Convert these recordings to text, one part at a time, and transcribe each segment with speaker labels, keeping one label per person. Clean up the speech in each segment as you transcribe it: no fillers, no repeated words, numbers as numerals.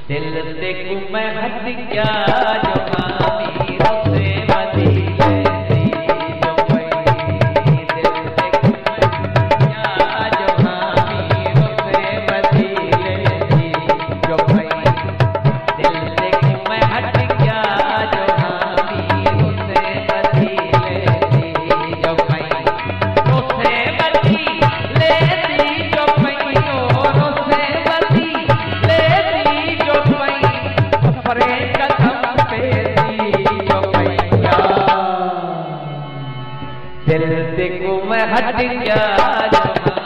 Speaker 1: दिल से मैं हट गया जो अमीरों से वसीले थी जो कोई। दिल से मैं हट गया जो अमीरों से वसीले थी जो कोई। दिल से मैं हट गया जो अमीरों से वसीले थी जो कोई। उससे वसीले थी जो कोई, दोनों से वसीले थी जो कोई। सफरे कदम पे थी जो भैया। दिल से मैं हट गया जो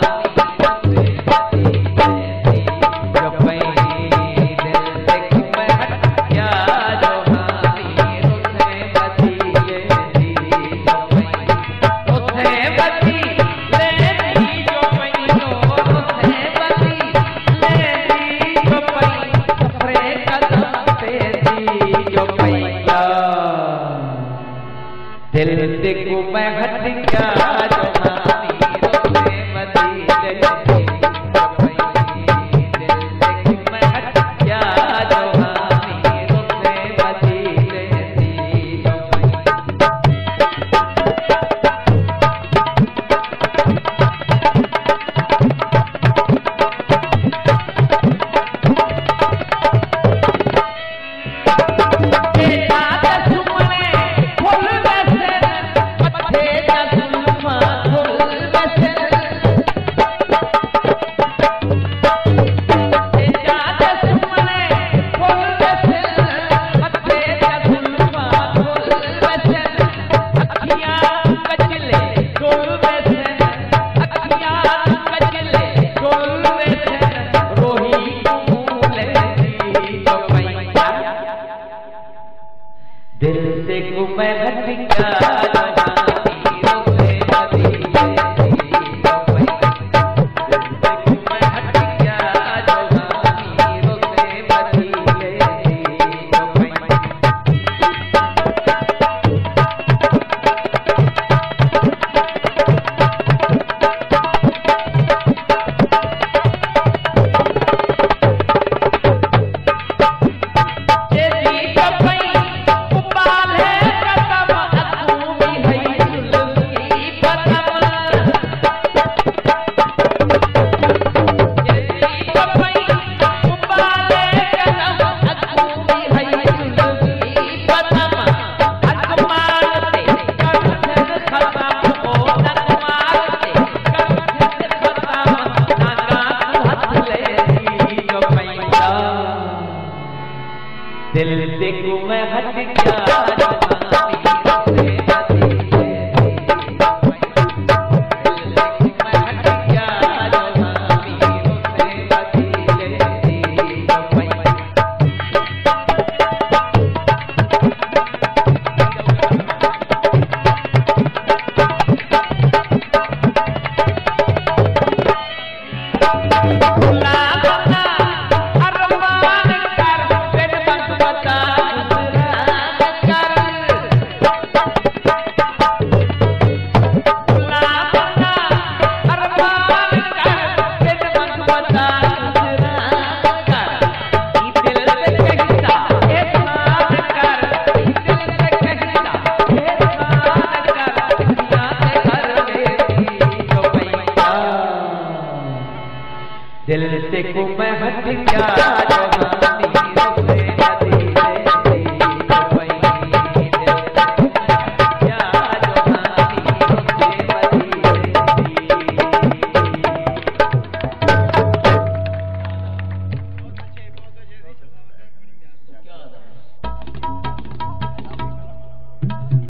Speaker 1: दिल से मैं हट गया जो अमीरों से वसीले थी जो कोई। दिल से मैं हट गया जो अमीरों से वसीले थी जो कोई। दिल से मैं हट गया जो अमीरों से वसीले थी जो कोई। दिल से मैं हट गया जो अमीरों से वसीले थी जो कोई। दिल से मैं हट गया।